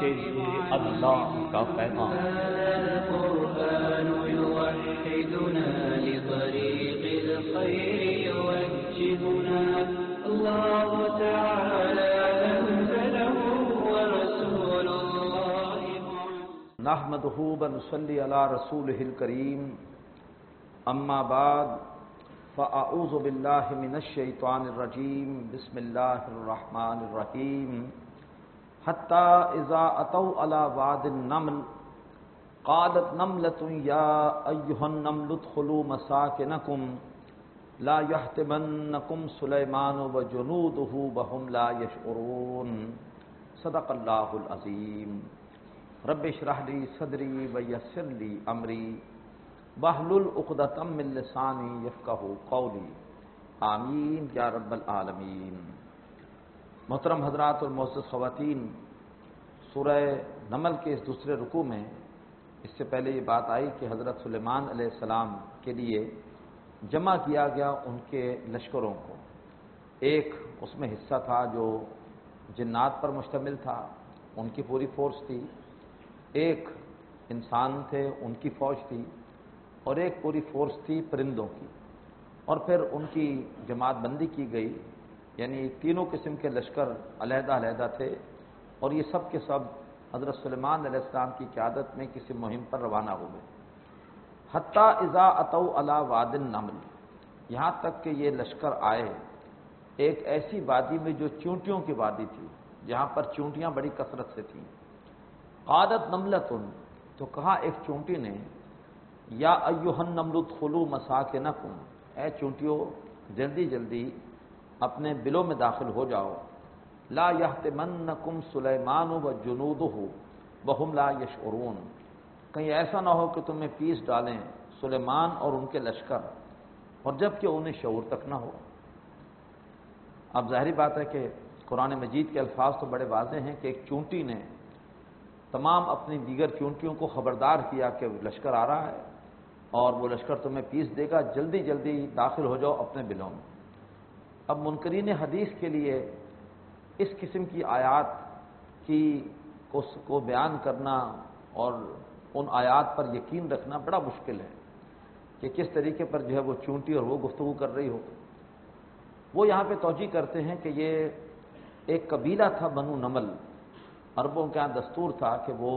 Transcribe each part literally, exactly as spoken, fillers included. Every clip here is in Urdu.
یہ اللہ کا پیغام القرآن يوحدنا لطريق الخير يوجهنا الله تعالى أنزله ورسول الله نحمده ونصلي على رسوله الكريم اما بعد فاعوذ بالله من الشيطان الرجيم بسم الله الرحمن الرحيم حتى اذا اتوا على واد النمل قالت نملة يا ايها النمل ادخلوا مساكنكم لا يحطمنكم سليمان وجنوده وهم لا يشعرون صدق الله العظيم رب اشرح لي صدري ويسر لي امري واحلل عقدۃ من لسانی یفقہوا قولی آمین یا رب العالمین۔ محترم حضرات اور معزز خواتین، سورہ نمل کے اس دوسرے رکوع میں اس سے پہلے یہ بات آئی کہ حضرت سلیمان علیہ السلام کے لیے جمع کیا گیا ان کے لشکروں کو۔ ایک اس میں حصہ تھا جو جنات پر مشتمل تھا، ان کی پوری فورس تھی، ایک انسان تھے ان کی فوج تھی، اور ایک پوری فورس تھی پرندوں کی، اور پھر ان کی جماعت بندی کی گئی، یعنی تینوں قسم کے لشکر علیحدہ علیحدہ تھے، اور یہ سب کے سب حضرت سلیمان علیہ السلام کی قیادت میں کسی مہم پر روانہ ہو گئے۔ حتیٰ اذا اتوا علی واد النمل، یہاں تک کہ یہ لشکر آئے ایک ایسی وادی میں جو چونٹیوں کی وادی تھی، جہاں پر چونٹیاں بڑی کثرت سے تھیں۔ قالت نملۃ، تو کہا ایک چونٹی نے، یا ایھا النمل ادخلوا مساکنکم، اے چونٹیوں جلدی جلدی اپنے بلوں میں داخل ہو جاؤ، لا یحطمنکم سلیمان وجنودہ وہم لا یشعرون، کہیں ایسا نہ ہو کہ تمہیں پیس ڈالیں سلیمان اور ان کے لشکر، اور جب کہ انہیں شعور تک نہ ہو۔ اب ظاہری بات ہے کہ قرآن مجید کے الفاظ تو بڑے واضح ہیں کہ ایک چونٹی نے تمام اپنی دیگر چونٹیوں کو خبردار کیا کہ لشکر آ رہا ہے اور وہ لشکر تمہیں پیس دے گا، جلدی جلدی داخل ہو جاؤ اپنے بلوں میں۔ اب منکرین حدیث کے لیے اس قسم کی آیات کی کو بیان کرنا اور ان آیات پر یقین رکھنا بڑا مشکل ہے کہ کس طریقے پر جو ہے وہ چونٹی اور وہ گفتگو کر رہی ہو۔ وہ یہاں پہ توجیہ کرتے ہیں کہ یہ ایک قبیلہ تھا بنو نمل، عربوں کے ہاں دستور تھا کہ وہ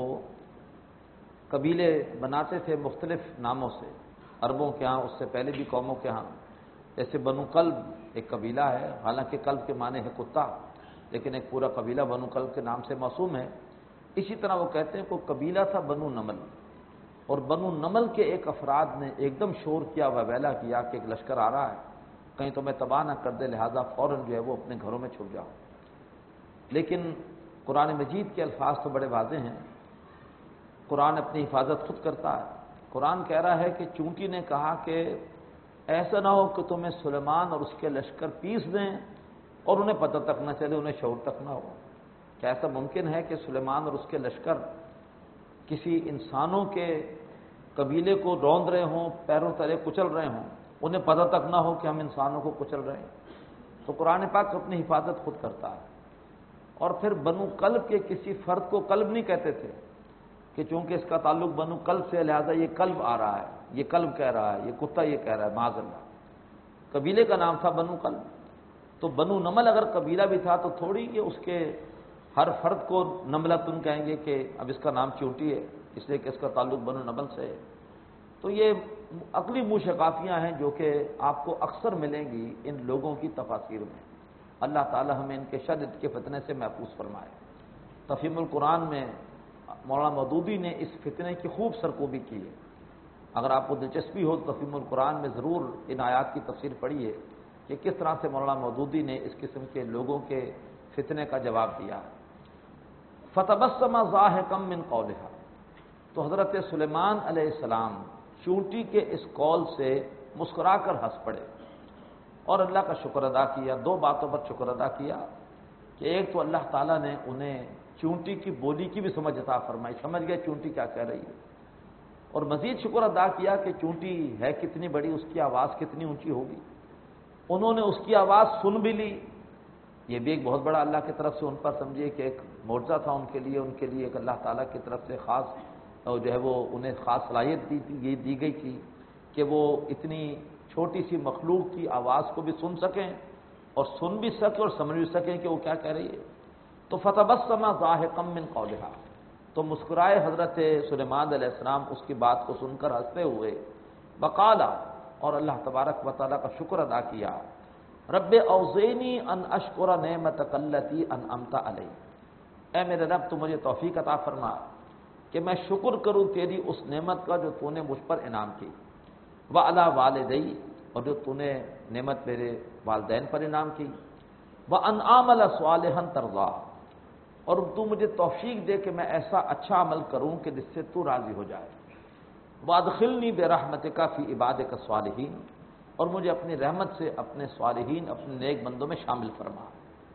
قبیلے بناتے تھے مختلف ناموں سے، عربوں کے ہاں، اس سے پہلے بھی قوموں کے ہاں، جیسے بنو کلب ایک قبیلہ ہے، حالانکہ کلب کے معنی ہے کتا، لیکن ایک پورا قبیلہ بنو کلب کے نام سے موسوم ہے۔ اسی طرح وہ کہتے ہیں کوئی قبیلہ تھا بنو نمل، اور بنو نمل کے ایک افراد نے ایک دم شور کیا، ویلا کیا کہ ایک لشکر آ رہا ہے، کہیں تمہیں تباہ نہ کر دے، لہذا فوراً جو ہے وہ اپنے گھروں میں چھپ جاؤ۔ لیکن قرآن مجید کے الفاظ تو بڑے واضح ہیں، قرآن اپنی حفاظت خود کرتا ہے۔ قرآن کہہ رہا ہے کہ چونٹی نے کہا کہ ایسا نہ ہو کہ تمہیں سلیمان اور اس کے لشکر پیس دیں اور انہیں پتہ تک نہ چلے، انہیں شعور تک نہ ہو۔ کیا ایسا ممکن ہے کہ سلیمان اور اس کے لشکر کسی انسانوں کے قبیلے کو روند رہے ہوں، پیروں تلے کچل رہے ہوں، انہیں پتہ تک نہ ہو کہ ہم انسانوں کو کچل رہے ہیں؟ تو قرآن پاک اپنی حفاظت خود کرتا ہے۔ اور پھر بنو کلب کے کسی فرد کو کلب نہیں کہتے تھے کہ چونکہ اس کا تعلق بنو کلب سے لہذا یہ کلب آ رہا ہے، یہ کلب کہہ رہا ہے، یہ کتا یہ کہہ رہا ہے، معاذ اللہ۔ قبیلے کا نام تھا بنو کلب۔ تو بنو نمل اگر قبیلہ بھی تھا تو تھوڑی کہ اس کے ہر فرد کو نملتن کہیں گے کہ اب اس کا نام چونٹی ہے اس لیے کہ اس کا تعلق بنو نمل سے ہے۔ تو یہ عقلی منہ شقافیاں ہیں جو کہ آپ کو اکثر ملیں گی ان لوگوں کی تفاسیر میں۔ اللہ تعالی ہمیں ان کے شر کے فتنے سے محفوظ فرمائے۔ تفہیم القرآن میں مولانا مودودی نے اس فتنے کی خوب سرکوبی کی ہے۔ اگر آپ کو دلچسپی ہو تو تفہیم القرآن میں ضرور ان آیات کی تفسیر پڑھیے کہ کس طرح سے مولانا مودودی نے اس قسم کے لوگوں کے فتنے کا جواب دیا۔ فتبسم ضاحکا من قولها، تو حضرت سلیمان علیہ السلام چونٹی کے اس قول سے مسکرا کر ہنس پڑے اور اللہ کا شکر ادا کیا۔ دو باتوں پر شکر ادا کیا کہ ایک تو اللہ تعالیٰ نے انہیں چونٹی کی بولی کی بھی سمجھ عطا فرمائی، سمجھ گئے چونٹی کیا کہہ رہی ہے، اور مزید شکر ادا کیا کہ چونٹی ہے کتنی بڑی، اس کی آواز کتنی اونچی ہوگی۔ انہوں نے اس کی آواز سن بھی لی، یہ بھی ایک بہت بڑا اللہ کی طرف سے ان پر سمجھیے کہ ایک معجزہ تھا ان کے لیے، ان کے لیے ایک اللہ تعالیٰ کی طرف سے خاص جو ہے وہ انہیں خاص صلاحیت دی تھی، یہ دی گئی تھی کہ وہ اتنی چھوٹی سی مخلوق کی آواز کو بھی سن سکیں اور سن بھی سکیں اور سمجھ بھی سکیں کہ وہ کیا کہہ رہی ہے۔ تو فتبسم ضاحکا من قولها، تو مسکرائے حضرت سلیمان علیہ السلام اس کی بات کو سن کر ہنستے ہوئے، وقالا، اور اللہ تبارک و تعالیٰ کا شکر ادا کیا، رب اوزعنی ان اشکر نعمتک التی انعمت علی، اے میرے رب تو مجھے توفیق عطا فرما کہ میں شکر کروں تیری اس نعمت کا جو تو نے مجھ پر انعام کی، وعلی والدی، اور جو تو نے نعمت میرے والدین پر انعام کی، وان اعمل صالحا ترضیٰ، اور تو مجھے توفیق دے کہ میں ایسا اچھا عمل کروں کہ جس سے تو راضی ہو جائے، وادخلنی برحمتک فی عبادک الصالحین، اور مجھے اپنی رحمت سے اپنے صالحین، اپنے نیک بندوں میں شامل فرما۔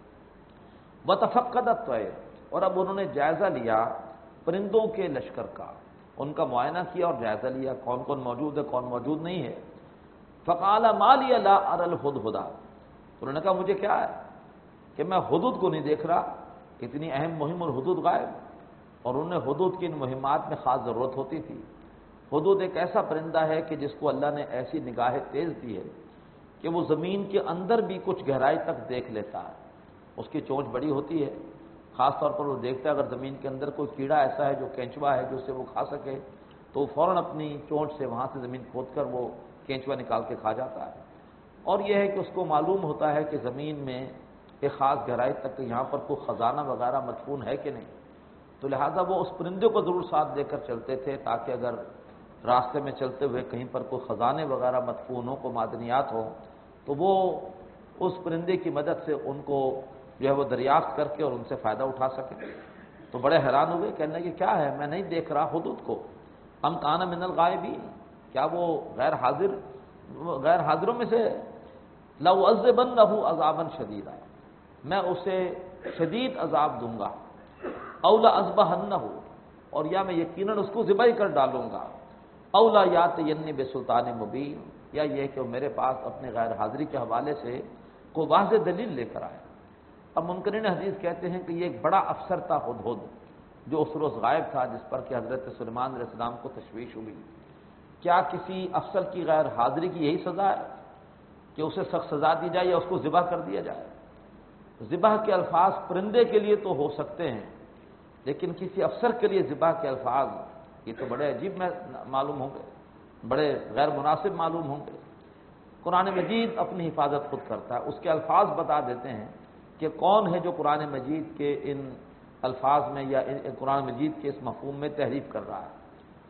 وتفقد الطیر، اور اب انہوں نے جائزہ لیا پرندوں کے لشکر کا، ان کا معائنہ کیا اور جائزہ لیا کون کون موجود ہے کون موجود نہیں ہے۔ فقال ما لی لا اری الہدہد، انہوں نے کہا مجھے کیا ہے کہ میں ہدہد کو نہیں دیکھ رہا، اتنی اہم مہم اور ہدہد غائب، اور انہوں نے ہدہد کی ان مہمات میں خاص ضرورت ہوتی تھی۔ ہدہد ایک ایسا پرندہ ہے کہ جس کو اللہ نے ایسی نگاہ تیز دی ہے کہ وہ زمین کے اندر بھی کچھ گہرائی تک دیکھ لیتا ہے، اس کی چونچ بڑی ہوتی ہے، خاص طور پر وہ دیکھتا ہے اگر زمین کے اندر کوئی کیڑا ایسا ہے جو کینچوا ہے جو اسے وہ کھا سکے تو وہ فوراً اپنی چونچ سے وہاں سے زمین کھود کر وہ کینچوا نکال کے کھا جاتا ہے۔ اور یہ ہے کہ اس کو معلوم ہوتا ہے کہ زمین میں ایک خاص گہرائی تک یہاں پر کوئی خزانہ وغیرہ مدفون ہے کہ نہیں، تو لہٰذا وہ اس پرندے کو ضرور ساتھ دے کر چلتے تھے تاکہ اگر راستے میں چلتے ہوئے کہیں پر کوئی خزانے وغیرہ مدفون ہو، کوئی معدنیات ہو، تو وہ اس پرندے کی مدد سے ان کو جو ہے وہ دریافت کر کے اور ان سے فائدہ اٹھا سکے۔ تو بڑے حیران ہوئے، کہنے کہ کیا ہے میں نہیں دیکھ رہا ہدہد کو، ام کان من الغائبین، کیا وہ غیر حاضر غیر حاضروں میں سے، لأعذبنہ عذابا شدیدا، میں اسے شدید عذاب دوں گا، او لأذبحنہ، اور یا میں یقیناً اس کو ذبح کر ڈالوں گا، او لایأتینی بسلطان مبین، یا یہ کہ وہ میرے پاس اپنے غیر حاضری کے حوالے سے کوئی واضح دلیل لے کر آئے۔ اب منکرین حدیث کہتے ہیں کہ یہ ایک بڑا افسر تھا ہدہد جو اس روز غائب تھا، جس پر کہ حضرت سلیمان علیہ السلام کو تشویش ہوئی، کیا کسی افسر کی غیر حاضری کی یہی سزا ہے کہ اسے سخت سزا دی جائے یا اس کو ذبح کر دیا جائے؟ ذبح کے الفاظ پرندے کے لیے تو ہو سکتے ہیں، لیکن کسی افسر کے لیے ذبح کے الفاظ یہ تو بڑے عجیب میں معلوم ہوں گے، بڑے غیر مناسب معلوم ہوں گے۔ قرآن مجید اپنی حفاظت خود کرتا ہے، اس کے الفاظ بتا دیتے ہیں کہ کون ہے جو قرآن مجید کے ان الفاظ میں یا قرآن مجید کے اس مفہوم میں تحریف کر رہا ہے۔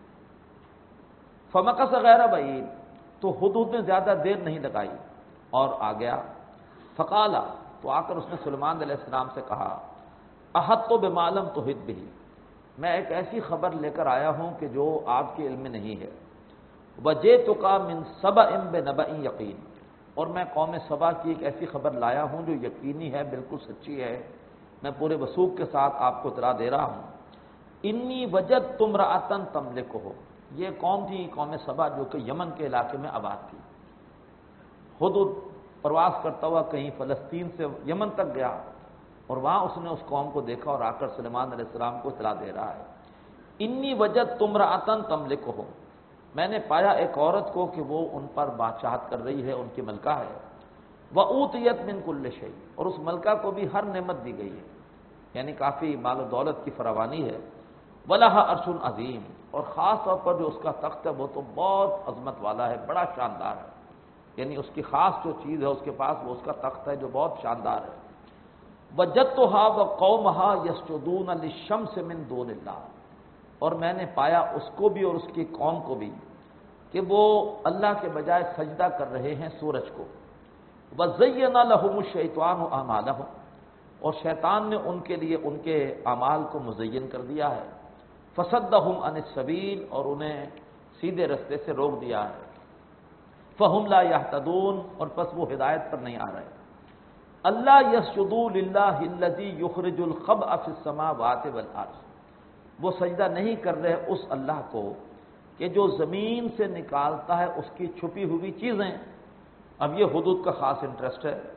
فمکث غیر بعید، تو ہدہد نے زیادہ دیر نہیں لگائی اور آ گیا، فقالا، تو آ کر اس نے سلیمان علیہ السلام سے کہا، احط بما لم تحط بہ، میں ایک ایسی خبر لے کر آیا ہوں کہ جو آپ کے علم میں نہیں ہے، وجئتک من سبأ بنبأ یقین، اور میں قوم سبا کی ایک ایسی خبر لایا ہوں جو یقینی ہے، بالکل سچی ہے، میں پورے وثوق کے ساتھ آپ کو اطلاع دے رہا ہوں۔ انی وجدت امرأۃ تملکہ، یہ قوم تھی قوم سبا جو کہ یمن کے علاقے میں آباد تھی۔ ہدہد پرواز کرتا ہوا کہیں فلسطین سے یمن تک گیا اور وہاں اس نے اس قوم کو دیکھا اور آ کر سلیمان علیہ السلام کو اطلاع دے رہا ہے، انی وجدت امرأۃ تملکہ، میں نے پایا ایک عورت کو کہ وہ ان پر بادشاہت کر رہی ہے، ان کی ملکہ ہے، وأوتیت من کل شیء، اور اس ملکہ کو بھی ہر نعمت دی گئی ہے، یعنی کافی مال و دولت کی فراوانی ہے، وَلَهَا عَرْشٌ عظیم، اور خاص طور پر جو اس کا تخت ہے وہ تو بہت عظمت والا ہے، بڑا شاندار ہے، یعنی اس کی خاص جو چیز ہے اس کے پاس وہ اس کا تخت ہے جو بہت شاندار ہے۔ وَجَدتُّهَا وَقَوْمَهَا يَسْجُدُونَ لِلشَّمْسِ مِن دُونِ اللَّهِ، اور میں نے پایا اس کو بھی اور اس کی قوم کو بھی کہ وہ اللہ کے بجائے سجدہ کر رہے ہیں سورج کو۔ وَزَيَّنَ لَهُمُ الشَّيْطَانُ أَعْمَالَهُمْ، اور شیطان نے ان کے لیے ان کے اعمال کو مزین کر دیا ہے، فَصَدَّهُمْ عَنِ السَّبِيلِ، اور انہیں سیدھے رستے سے روک دیا ہے، فَهُمْ لَا يَهْتَدُونَ، اور پس وہ ہدایت پر نہیں آ رہے۔ اللہ يَسْجُدُوا لِلَّهِ الَّذِي يُخْرِجُ الْخَبْءَ فِي السَّمَاوَاتِ وَالْأَرْضِ، وہ سجدہ نہیں کر رہے اس اللہ کو کہ جو زمین سے نکالتا ہے اس کی چھپی ہوئی چیزیں۔ اب یہ ہدہد کا خاص انٹرسٹ ہے،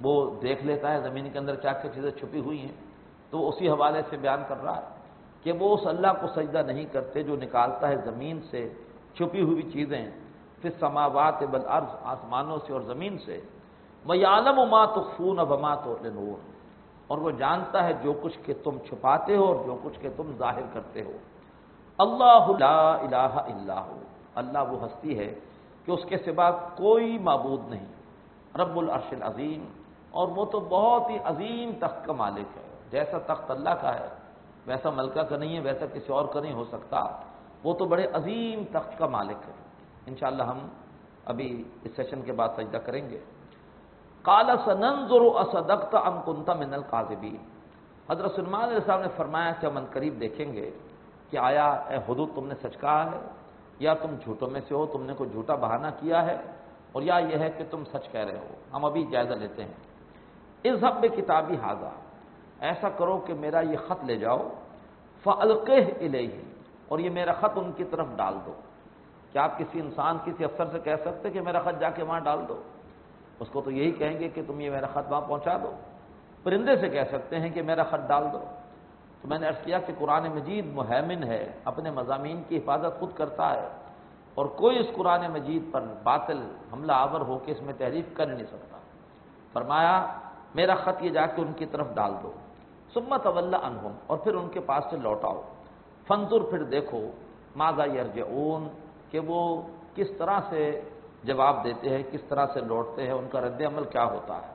وہ دیکھ لیتا ہے زمین کے اندر کیا کیا چیزیں چھپی ہوئی ہیں، تو وہ اسی حوالے سے بیان کر رہا ہے کہ وہ اس اللہ کو سجدہ نہیں کرتے جو نکالتا ہے زمین سے چھپی ہوئی چیزیں، فی السماوات والارض، آسمانوں سے اور زمین سے، وَيَعْلَمُ مَا تُخْفُونَ وَمَا تُعْلِنُونَ، اور وہ جانتا ہے جو کچھ کہ تم چھپاتے ہو اور جو کچھ کہ تم ظاہر کرتے ہو۔ اللہ لا الہ الا ہو، اللہ وہ ہستی ہے کہ اس کے سوا کوئی معبود نہیں، رب العرش العظیم، اور وہ تو بہت ہی عظیم تخت کا مالک ہے۔ جیسا تخت اللہ کا ہے ویسا ملکہ کا نہیں ہے، ویسا کسی اور کا نہیں ہو سکتا، وہ تو بڑے عظیم تخت کا مالک ہے۔ انشاءاللہ ہم ابھی اس سیشن کے بعد سجدہ کریں گے۔ قال سننظر اصدقت ام كنت من الكاذبین، حضرت سلیمان علیہ السلام نے فرمایا کہ ہم عنقریب دیکھیں گے کہ آیا اے حدود تم نے سچ کہا ہے یا تم جھوٹوں میں سے ہو، تم نے کوئی جھوٹا بہانہ کیا ہے، اور یا یہ ہے کہ تم سچ کہہ رہے ہو۔ ہم ابھی جائزہ لیتے ہیں۔ اذهب بکتابی ھذا، ایسا کرو کہ میرا یہ خط لے جاؤ، فالقہ الیہ، اور یہ میرا خط ان کی طرف ڈال دو۔ کیا آپ کسی انسان کسی افسر سے کہہ سکتے کہ میرا خط جا کے وہاں ڈال دو؟ اس کو تو یہی کہیں گے کہ تم یہ میرا خط وہاں پہنچا دو۔ پرندے سے کہہ سکتے ہیں کہ میرا خط ڈال دو۔ تو میں نے عرض کیا کہ قرآن مجید مہیمن ہے، اپنے مضامین کی حفاظت خود کرتا ہے، اور کوئی اس قرآن مجید پر باطل حملہ آور ہو کے اس میں تحریف کر نہیں سکتا۔ فرمایا میرا خط یہ جا کے ان کی طرف ڈال دو، ثم تولی عنہم، اور پھر ان کے پاس سے لوٹ آؤ، فانظر، پھر دیکھو، ماذا یرجعون، کہ وہ کس طرح سے جواب دیتے ہیں، کس طرح سے لوٹتے ہیں، ان کا رد عمل کیا ہوتا ہے۔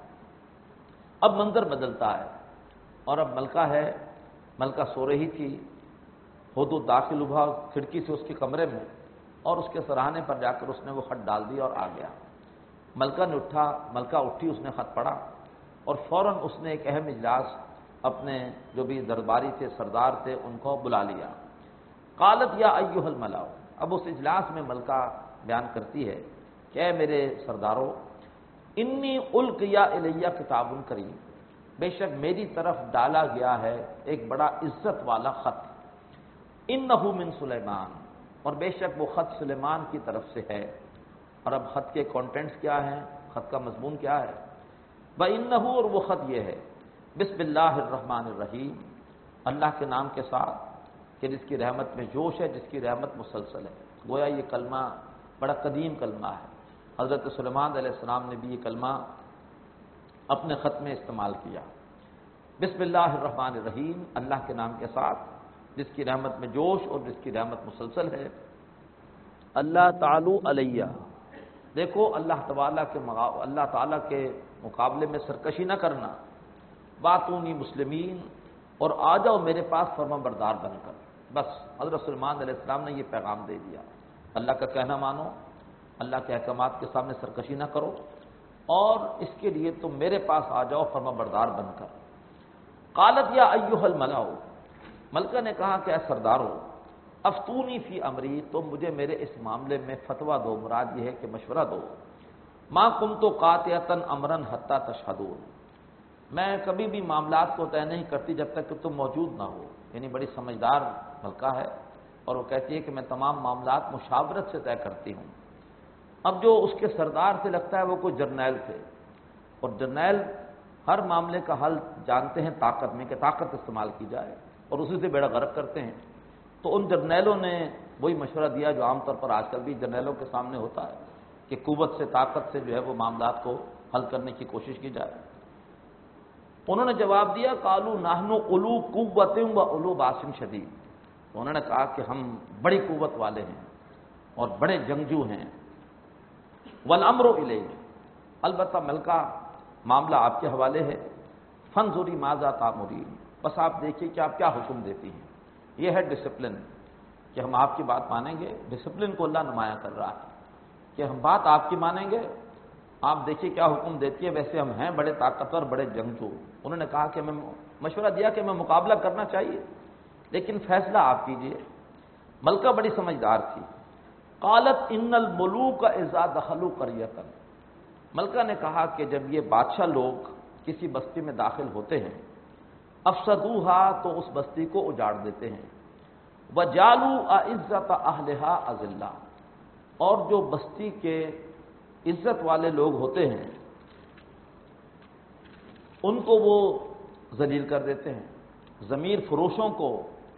اب منظر بدلتا ہے، اور اب ملکہ ہے، ملکہ سو رہی تھی، حدود داخل ہوا کھڑکی سے اس کے کمرے میں، اور اس کے سرہانے پر جا کر اس نے وہ خط ڈال دیا اور آ گیا۔ ملکہ نے اٹھا ملکہ اٹھی اس نے خط پڑھا، اور فوراً اس نے ایک اہم اجلاس اپنے جو بھی درباری تھے، سردار تھے، ان کو بلا لیا۔ قالت یا ایھا الملأ، اب اس اجلاس میں ملکہ بیان کرتی ہے کہ اے میرے سردارو، انی القی الیہ کتاب کریم، بے شک میری طرف ڈالا گیا ہے ایک بڑا عزت والا خط، انہ من سلیمان، اور بے شک وہ خط سلیمان کی طرف سے ہے۔ اور اب خط کے کانٹینٹس کیا ہیں، خط کا مضمون کیا ہے؟ وَإِنَّهُ، اور وہ خط یہ ہے، بسم اللہ الرحمن الرحیم، اللہ کے نام کے ساتھ کہ جس کی رحمت میں جوش ہے، جس کی رحمت مسلسل ہے۔ گویا یہ کلمہ بڑا قدیم کلمہ ہے، حضرت سلیمان علیہ السلام نے بھی یہ کلمہ اپنے خط میں استعمال کیا۔ بسم اللہ الرحمن الرحیم، اللہ کے نام کے ساتھ جس کی رحمت میں جوش اور جس کی رحمت مسلسل ہے۔ اللہ تعالی علیہ، دیکھو اللہ تعالیٰ کے اللہ تعالیٰ کے مقابلے میں سرکشی نہ کرنا، باتونی مسلمین، اور آ جاؤ میرے پاس فرما بردار بن کر۔ بس حضرت سلیمان علیہ السلام نے یہ پیغام دے دیا، اللہ کا کہنا مانو، اللہ کے احکامات کے سامنے سرکشی نہ کرو، اور اس کے لیے تم میرے پاس آ جاؤ فرما بردار بن کر۔ قالت یا ایھا الملأ، ملکہ نے کہا کہ اے سردارو، افتونی فی امری، تم مجھے میرے اس معاملے میں فتویٰ دو، مراد یہ ہے کہ مشورہ دو۔ ما کنت قاطعۃ امرا حتی تشہدون، میں کبھی بھی معاملات کو طے نہیں کرتی جب تک کہ تم موجود نہ ہو، یعنی بڑی سمجھدار ملکہ ہے، اور وہ کہتی ہے کہ میں تمام معاملات مشاورت سے طے کرتی ہوں۔ اب جو اس کے سردار تھے لگتا ہے وہ کوئی جرنیل تھے، اور جرنیل ہر معاملے کا حل جانتے ہیں طاقت میں، کہ طاقت استعمال کی جائے، اور اسی سے بیڑا غرق کرتے ہیں۔ تو ان جرنیلوں نے وہی مشورہ دیا جو عام طور پر آج کل بھی جرنیلوں کے سامنے ہوتا ہے، کہ قوت سے، طاقت سے جو ہے وہ معاملات کو حل کرنے کی کوشش کی جائے۔ انہوں نے جواب دیا قالوا نحن اولو قوت و اولو باس شدید، تو انہوں نے کہا کہ ہم بڑی قوت والے ہیں اور بڑے جنگجو ہیں۔ والامر الیہ، البتہ ملکہ معاملہ آپ کے حوالے ہے، فانظری ماذا تأمرین، بس آپ دیکھیے کہ آپ کیا حکم دیتی ہیں۔ یہ ہے ڈسپلن، کہ ہم آپ کی بات مانیں گے، ڈسپلن کو اللہ نمایاں کر رہا ہے کہ ہم بات آپ کی مانیں گے، آپ دیکھیے کیا حکم دیتی ہے۔ ویسے ہم ہیں بڑے طاقتور، بڑے جنگجو۔ انہوں نے کہا کہ میں مشورہ دیا کہ میں مقابلہ کرنا چاہیے، لیکن فیصلہ آپ کیجئے۔ ملکہ بڑی سمجھدار تھی۔ قالت ان الملوک اذا دخلوا قریۃ، ملکہ نے کہا کہ جب یہ بادشاہ لوگ کسی بستی میں داخل ہوتے ہیں، افسدوها، تو اس بستی کو اجاڑ دیتے ہیں، وجعلوا اعزۃ اہلھا اذلہ، اور جو بستی کے عزت والے لوگ ہوتے ہیں ان کو وہ ذلیل کر دیتے ہیں، ضمیر فروشوں کو،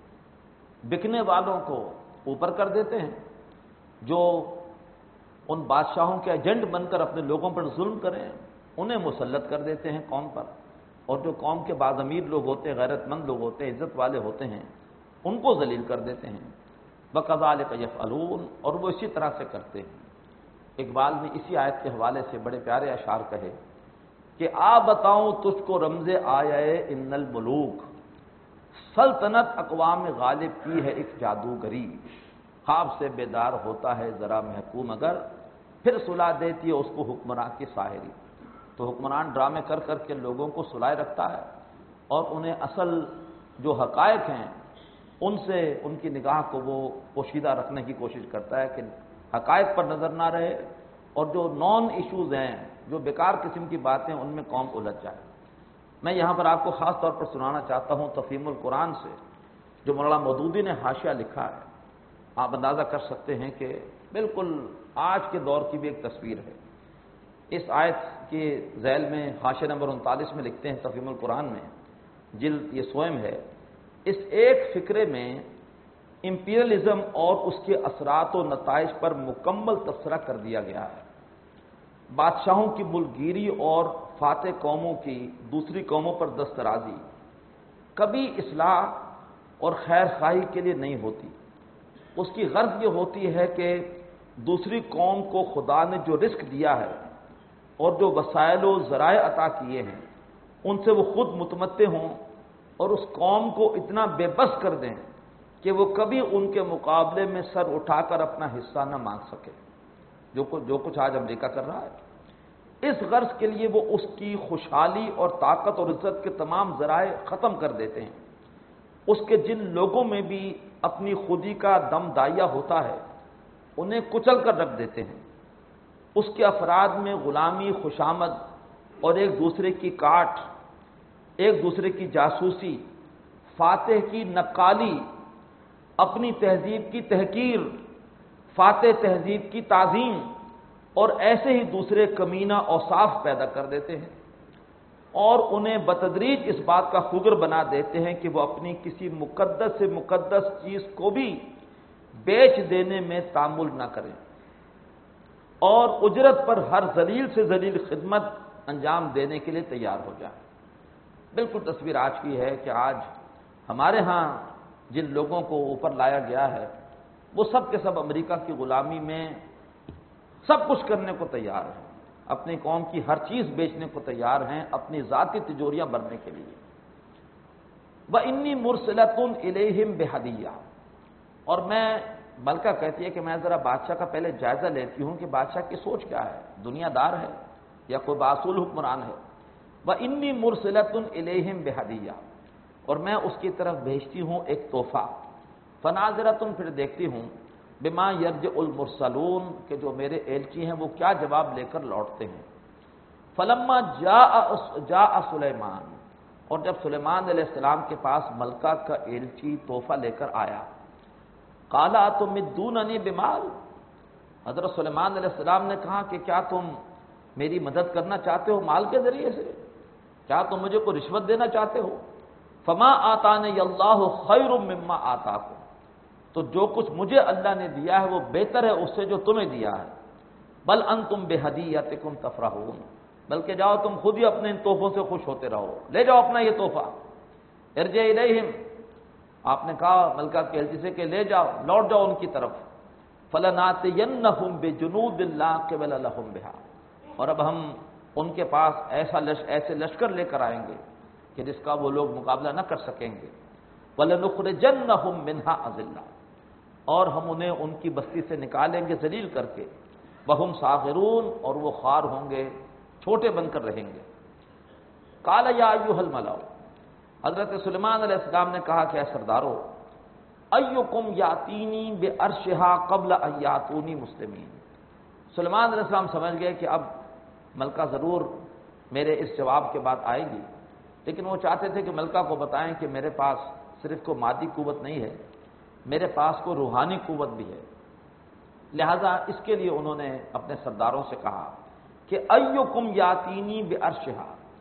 بکنے والوں کو اوپر کر دیتے ہیں، جو ان بادشاہوں کے ایجنٹ بن کر اپنے لوگوں پر ظلم کریں انہیں مسلط کر دیتے ہیں قوم پر، اور جو قوم کے باضمیر لوگ ہوتے ہیں، غیرت مند لوگ ہوتے ہیں، عزت والے ہوتے ہیں، ان کو ذلیل کر دیتے ہیں۔ وَكَذَلِكَ يَفْعَلُونَ، اور وہ اسی طرح سے کرتے ہیں۔ اقبال نے اسی آیت کے حوالے سے بڑے پیارے اشعار کہے کہ آ بتاؤں تجھ کو رمز آیے ان الملوک، سلطنت اقوام غالب کی ہے ایک جادوگری، خواب سے بیدار ہوتا ہے ذرا محکوم اگر، پھر سلا دیتی ہے اس کو حکمراں کی ساحری۔ تو حکمران ڈرامے کر کر کے لوگوں کو سلائے رکھتا ہے اور انہیں اصل جو حقائق ہیں ان سے ان کی نگاہ کو وہ پوشیدہ رکھنے کی کوشش کرتا ہے کہ حقائق پر نظر نہ رہے، اور جو نان ایشوز ہیں، جو بیکار قسم کی باتیں، ان میں قوم الجھ جائے۔ میں یہاں پر آپ کو خاص طور پر سنانا چاہتا ہوں تفہیم القرآن سے، جو مولانا مودودی نے حاشیہ لکھا ہے۔ آپ اندازہ کر سکتے ہیں کہ بالکل آج کے دور کی بھی ایک تصویر ہے۔ اس آیت کے ذیل میں حاشیہ نمبر انتالیس میں لکھتے ہیں تفہیم القرآن میں، جلد یہ سوئم ہے، اس ایک فقرے میں امپیریلزم اور اس کے اثرات و نتائج پر مکمل تبصرہ کر دیا گیا ہے۔ بادشاہوں کی ملکگیری اور فاتح قوموں کی دوسری قوموں پر دسترازی کبھی اصلاح اور خیر خواہی کے لیے نہیں ہوتی، اس کی غرض یہ ہوتی ہے کہ دوسری قوم کو خدا نے جو رزق دیا ہے اور جو وسائل و ذرائع عطا کیے ہیں ان سے وہ خود متمتع ہوں، اور اس قوم کو اتنا بے بس کر دیں کہ وہ کبھی ان کے مقابلے میں سر اٹھا کر اپنا حصہ نہ مانگ سکے، جو کچھ جو کچھ آج امریکہ کر رہا ہے۔ اس غرض کے لیے وہ اس کی خوشحالی اور طاقت اور عزت کے تمام ذرائع ختم کر دیتے ہیں۔ اس کے جن لوگوں میں بھی اپنی خودی کا دم داعیہ ہوتا ہے انہیں کچل کر رکھ دیتے ہیں۔ اس کے افراد میں غلامی، خوشامد اور ایک دوسرے کی کاٹ، ایک دوسرے کی جاسوسی، فاتح کی نقالی، اپنی تہذیب کی تحقیر، فاتح تہذیب کی تعظیم، اور ایسے ہی دوسرے کمینہ اوصاف پیدا کر دیتے ہیں، اور انہیں بتدریج اس بات کا خگر بنا دیتے ہیں کہ وہ اپنی کسی مقدس سے مقدس چیز کو بھی بیچ دینے میں تامل نہ کریں، اور اجرت پر ہر ذلیل سے ذلیل خدمت انجام دینے کے لیے تیار ہو جائیں۔ بالکل تصویر آج کی ہے کہ آج ہمارے ہاں جن لوگوں کو اوپر لایا گیا ہے وہ سب کے سب امریکہ کی غلامی میں سب کچھ کرنے کو تیار ہیں، اپنی قوم کی ہر چیز بیچنے کو تیار ہیں اپنی ذاتی تجوریاں بھرنے کے لیے۔ وَإِنِّي مُرْسِلَةٌ إِلَيْهِمْ بِهَدِيَّةٍ، اور میں ملکہ کہتی ہے کہ میں ذرا بادشاہ کا پہلے جائزہ لیتی ہوں کہ بادشاہ کی سوچ کیا ہے، دنیا دار ہے یا کوئی باصول حکمران ہے۔ وَإِنِّي مُرْسِلَةٌ إِلَيْهِمْ بِهَدِيَّةٍ، اور میں اس کی طرف بھیجتی ہوں ایک تحفہ۔ فَنَاظِرَةٌ، پھر دیکھتی ہوں، بِمَا يَرْجِعُ الْمُرْسَلُونَ، کہ جو میرے ایلچی ہیں وہ کیا جواب لے کر لوٹتے ہیں۔ فَلَمَّا جَاءَ جَاءَ سُلَيْمَانُ، اور جب سلیمان علیہ السلام کے پاس ملکہ کا ایلچی تحفہ لے کر آیا، قَالَ أَتُمِدُّونَنِي بِمَالٍ، حضرت سلیمان علیہ السلام نے کہا کہ کیا تم میری مدد کرنا چاہتے ہو مال کے ذریعے سے، کیا تم مجھے کوئی رشوت دینا چاہتے ہو؟ فما آتانی اللہ خیر مما آتاکم، تو جو کچھ مجھے اللہ نے دیا ہے وہ بہتر ہے اس سے جو تمہیں دیا ہے۔ بل انتم بہدیتکم تفرحون، بلکہ جاؤ تم خود ہی اپنے ان تحفوں سے خوش ہوتے رہو، لے جاؤ اپنا یہ تحفہ۔ ارجع الیہم، آپ نے کہا ملکہ کے ایلچی سے کہ لے جاؤ، لوٹ جاؤ ان کی طرف۔ فلناتینہم بجنود لا قبل لہم بہا، اور اب ہم ان کے پاس ایسا لش ایسے لشکر لے کر آئیں گے کہ جس کا وہ لوگ مقابلہ نہ کر سکیں گے۔ وَلَنُخْرِجَنَّهُم مِّنْهَا أَذِلَّةً، اور ہم انہیں ان کی بستی سے نکالیں گے ذلیل کر کے۔ وَهُمْ صَاغِرُونَ، اور وہ خوار ہوں گے، چھوٹے بن کر رہیں گے۔ قَالَ يَا أَيُّهَا الْمَلَأُ، حضرت سلیمان علیہ السلام نے کہا کہ اے سردارو، أَيُّكُمْ يَأْتِينِي بِعَرْشِهَا قَبْلَ أَن يَأْتُونِي مُسْلِمِينَ۔ سلیمان علیہ السلام سمجھ گئے کہ اب ملکہ ضرور میرے اس جواب کے بعد آئے گی، لیکن وہ چاہتے تھے کہ ملکہ کو بتائیں کہ میرے پاس صرف کو مادی قوت نہیں ہے، میرے پاس کو روحانی قوت بھی ہے۔ لہذا اس کے لیے انہوں نے اپنے سرداروں سے کہا کہ ایکم یاتینی بعرشہا،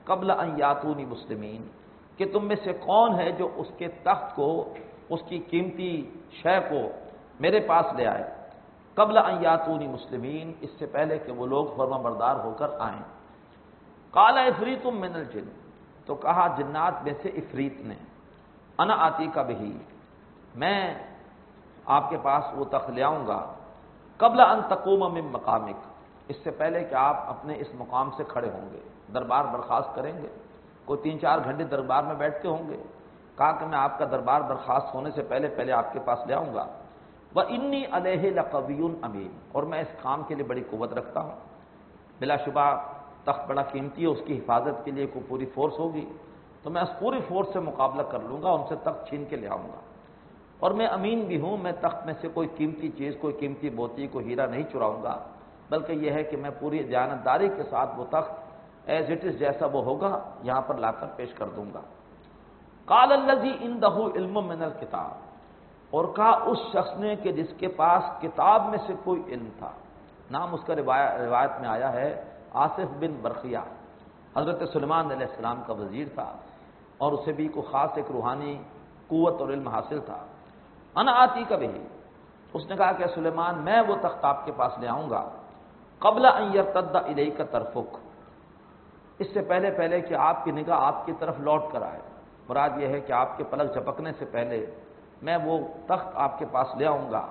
قبل ان یاتونی مسلمین، کہ تم میں سے کون ہے جو اس کے تخت کو، اس کی قیمتی شے کو میرے پاس لے آئے، قبل ان یاتونی مسلمین، اس سے پہلے کہ وہ لوگ فرما بردار ہو کر آئیں۔ قال عفریت من الجن، تو کہا جنات میں سے عفریت نے، انا آتی کا بہی، میں آپ کے پاس وہ تخت لے آؤں گا، قبل ان تقوم من مقامک، اس سے پہلے کہ آپ اپنے اس مقام سے کھڑے ہوں گے، دربار برخاست کریں گے، کوئی تین چار گھنٹے دربار میں بیٹھتے ہوں گے، کہا کہ میں آپ کا دربار برخاست ہونے سے پہلے پہلے آپ کے پاس لے آؤں گا۔ وَإِنِّي عَلَيْهِ لَقَوِيٌّ أَمِينٌ، اور میں اس کام کے لیے بڑی قوت رکھتا ہوں، بلا شبہ تخت بڑا قیمتی ہے، اس کی حفاظت کے لیے کوئی پوری فورس ہوگی، تو میں اس پوری فورس سے مقابلہ کر لوں گا، ان سے تخت چھین کے لے آؤں گا، اور میں امین بھی ہوں، میں تخت میں سے کوئی قیمتی چیز، کوئی قیمتی موتی، کوئی ہیرا نہیں چراؤں گا، بلکہ یہ ہے کہ میں پوری دیانتداری کے ساتھ وہ تخت ایز اٹ از جیسا وہ ہوگا یہاں پر لا کر پیش کر دوں گا۔ قال الذی عنده علم من الکتاب، اور کہا اس شخص نے کہ جس کے پاس کتاب میں سے کوئی علم تھا، نام اس کا روایت میں آیا ہے آصف بن برخیہ، حضرت سلیمان علیہ السلام کا وزیر تھا، اور اسے بھی کوئی خاص ایک روحانی قوت اور علم حاصل تھا۔ انا آتی کا بھی، اس نے کہا کہ سلیمان میں وہ تخت آپ کے پاس لے آؤں گا، قبل ان یرتد الیک طرفک، اس سے پہلے پہلے کہ آپ کی نگاہ آپ کی طرف لوٹ کر آئے، مراد یہ ہے کہ آپ کے پلک جھپکنے سے پہلے میں وہ تخت آپ کے پاس لے آؤں گا۔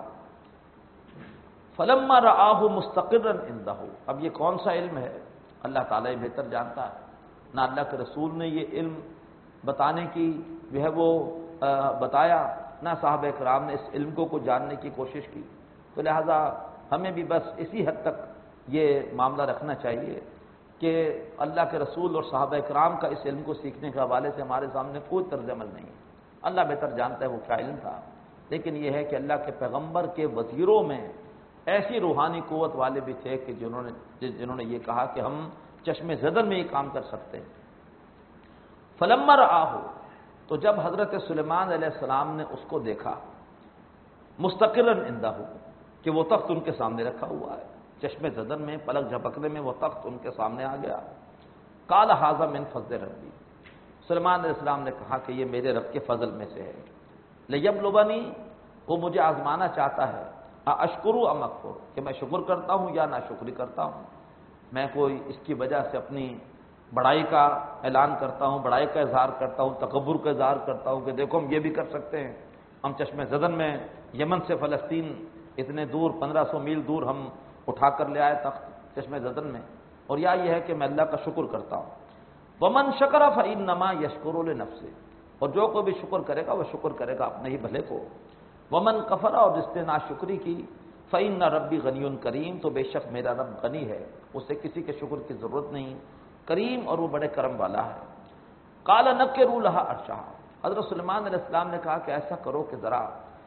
فلما رآہ مستقرا عنده، اب یہ کون سا علم ہے اللہ تعالیٰ یہ بہتر جانتا ہے، نہ اللہ کے رسول نے یہ علم بتانے کی جو ہے وہ بتایا، نہ صحابہ کرام نے اس علم کو کو جاننے کی کوشش کی، تو لہذا ہمیں بھی بس اسی حد تک یہ معاملہ رکھنا چاہیے کہ اللہ کے رسول اور صحابہ کرام کا اس علم کو سیکھنے کے حوالے سے ہمارے سامنے کوئی طرز عمل نہیں ہے، اللہ بہتر جانتا ہے وہ کیا علم تھا، لیکن یہ ہے کہ اللہ کے پیغمبر کے وزیروں میں ایسی روحانی قوت والے بھی تھے کہ جنہوں نے جنہوں نے یہ کہا کہ ہم چشم زدن میں یہ کام کر سکتے ہیں۔ فلما رآہ، تو جب حضرت سلیمان علیہ السلام نے اس کو دیکھا، مستقرا عنده، کہ وہ تخت ان کے سامنے رکھا ہوا ہے، چشم زدن میں پلک جھپکنے میں وہ تخت ان کے سامنے آ گیا، قال ھذا من فضل ربی، سلیمان علیہ السلام نے کہا کہ یہ میرے رب کے فضل میں سے ہے، لیبلونی، وہ مجھے آزمانا چاہتا ہے، اشکر ام اکفر، کہ میں شکر کرتا ہوں یا ناشکری کرتا ہوں، میں کوئی اس کی وجہ سے اپنی بڑائی کا اعلان کرتا ہوں، بڑائی کا اظہار کرتا ہوں، تکبر کا اظہار کرتا ہوں کہ دیکھو ہم یہ بھی کر سکتے ہیں، ہم چشم زدن میں یمن سے فلسطین اتنے دور پندرہ سو میل دور ہم اٹھا کر لے آئے تخت چشم زدن میں، اور یا یہ ہے کہ میں اللہ کا شکر کرتا ہوں۔ ومن شکر فانما یشکر لنفسہ، اور جو کوئی بھی شکر کرے گا وہ شکر کرے گا اپنے ہی بھلے کو۔ ومن کفر، اور جس نے ناشکری کی، فإن ربی غنی کریم، تو بے شک میرا رب غنی ہے، اسے کسی کے شکر کی ضرورت نہیں، کریم اور وہ بڑے کرم والا ہے۔ قال نکروا لها عرشھا، حضرت سلیمان علیہ السلام نے کہا کہ ایسا کرو کہ ذرا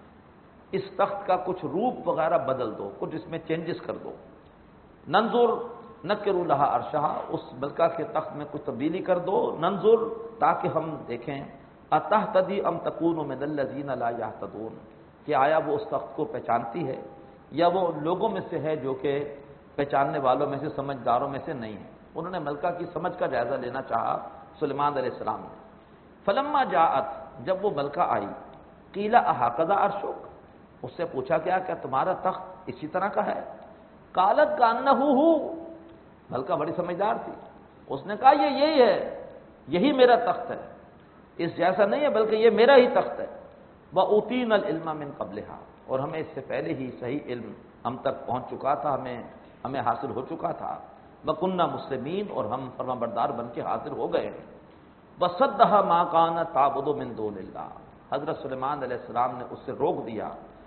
اس تخت کا کچھ روپ وغیرہ بدل دو، کچھ اس میں چینجز کر دو، ننظر نکروا لها عرشھا، اس ملکہ کے تخت میں کچھ تبدیلی کر دو، ننظر، تاکہ ہم دیکھیں، اتہتدی ام تکون من الذین لا یہتدون، کہ آیا وہ اس تخت کو پہچانتی ہے یا وہ لوگوں میں سے ہے جو کہ پہچاننے والوں میں سے، سمجھداروں میں سے نہیں ہے۔ انہوں نے ملکہ کی سمجھ کا جائزہ لینا چاہا سلیمان علیہ السلام نے۔ فلما جاءت، جب وہ ملکہ آئی، قیل اھکذا عرشک، اس سے پوچھا گیا کیا تمہارا تخت اسی طرح کا ہے؟ قالت کانہ ہو، ملکہ بڑی سمجھدار تھی، اس نے کہا یہ یہی ہے، یہی میرا تخت ہے، اس جیسا نہیں ہے بلکہ یہ میرا ہی تخت ہے۔ وَأُوتِينَا الْعِلْمَ مِنْ قَبْلِهَا، اور ہمیں اس سے پہلے ہی صحیح علم ہم تک پہنچ چکا تھا، ہمیں ہمیں حاصل ہو چکا تھا۔ وَكُنَّا مُسْلِمِينَ، اور ہم فرمانبردار بن کے حاضر ہو گئے۔ وَصَدَّهَا مَا كَانَتْ تَعْبُدُ مِن دُونِ اللَّهِ، حضرت سلیمان علیہ السلام نے اس سے روک دیا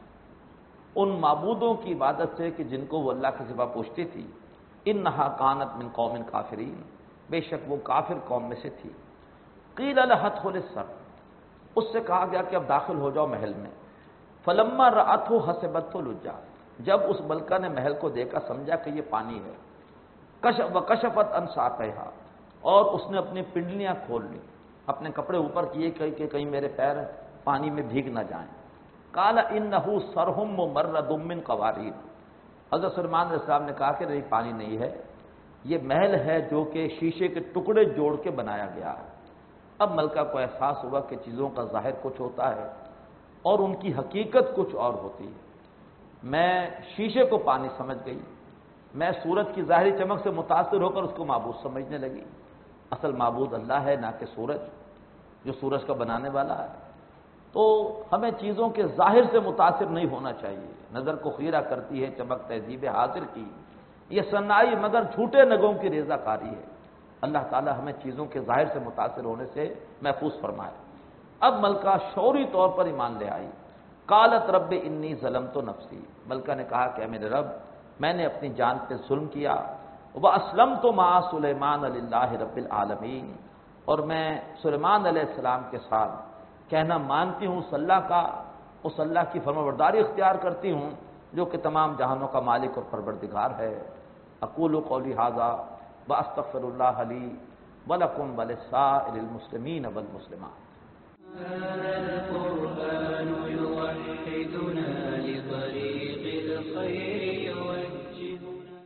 ان معبودوں کی عبادت سے کہ جن کو وہ اللہ کے سوا پوچھتی تھی۔ اِنَّهَا كَانَتْ مِن قَوْمٍ كَافِرِينَ، بے شک وہ کافر قوم میں سے تھی۔ قِيلَ لَهَا ادْخُلِي السَّرْحَ، اس سے کہا گیا کہ اب داخل ہو جاؤ محل میں۔ فلما رأته حسبته لجا، جب اس ملکہ نے محل کو دیکھا سمجھا کہ یہ پانی ہے۔ کشف وکشفت عن ساقیہا، اور اس نے اپنی پنڈلیاں کھول لی، اپنے کپڑے اوپر کیے کہ کہیں میرے پیر پانی میں بھیگ نہ جائیں۔ قال انہ صرح ممرد من قواریر، حضرت سلیمان علیہ السلام نے کہا کہ نہیں پانی نہیں ہے، یہ محل ہے جو کہ شیشے کے ٹکڑے جوڑ کے بنایا گیا ہے۔ اب ملکہ کو احساس ہوا کہ چیزوں کا ظاہر کچھ ہوتا ہے اور ان کی حقیقت کچھ اور ہوتی ہے۔ میں شیشے کو پانی سمجھ گئی، میں سورج کی ظاہری چمک سے متاثر ہو کر اس کو معبود سمجھنے لگی۔ اصل معبود اللہ ہے، نہ کہ سورج، جو سورج کا بنانے والا ہے۔ تو ہمیں چیزوں کے ظاہر سے متاثر نہیں ہونا چاہیے۔ نظر کو خیرہ کرتی ہے چمک تہذیب حاضر کی، یہ صنائی مگر جھوٹے نگوں کی ریزہ کاری ہے۔ اللہ تعالی ہمیں چیزوں کے ظاہر سے متاثر ہونے سے محفوظ فرمائے۔ اب ملکہ شعوری طور پر ایمان لے آئی۔ قالت رب انی ظلمت نفسی، ملکہ نے کہا کہ اے میرے رب، میں نے اپنی جان پہ ظلم کیا، واسلمت مع سلیمان للہ رب العالمین، اور میں سلیمان علیہ السلام کے ساتھ کہنا مانتی ہوں اس اللہ کا، اس اللہ کی فرمانبرداری اختیار کرتی ہوں جو کہ تمام جہانوں کا مالک اور پروردگار ہے۔ اقول قولی ھذا واستغفر اللہ لی ولکم ولسائر المسلمین والمسلمات۔ هذا القرآن يوحدنا